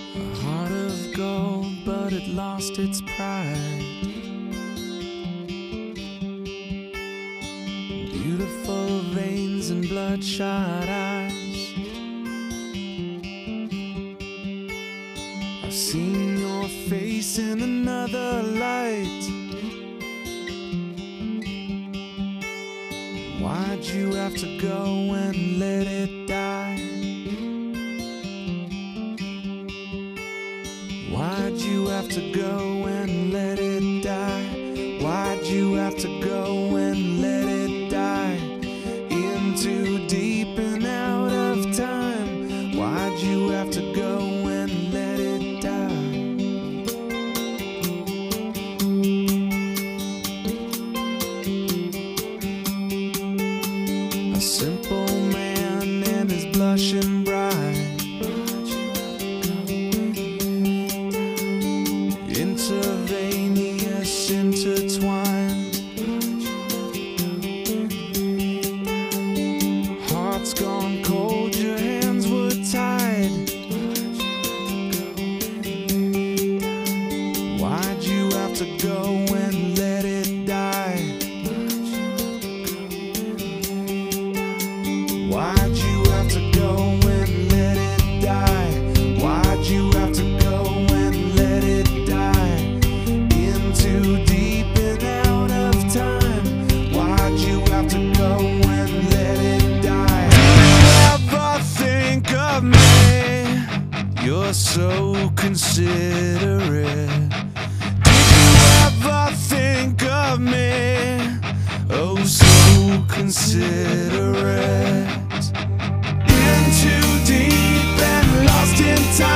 A heart of gold, but it lost its pride. Beautiful veins and bloodshot eyes. I've seen your face in another light. Why'd you have to go and let it die? Why'd you have to go and let it die? Why'd you have to go and let it die? Into deep and out of time. Why'd you have to go and let it die? A simple man and his blushing bride. Intravenous, intertwined. Heart's gone cold, your hands were tied. Why'd you have to go and let it die? Why'd you have to go and let it die? Why'd you have to go and let it die? Into deep and out of time. Why'd you have to go and let it die? Do you ever think of me? You're so considerate. Did you ever think of me? Oh, so considerate. In too deep and lost in time.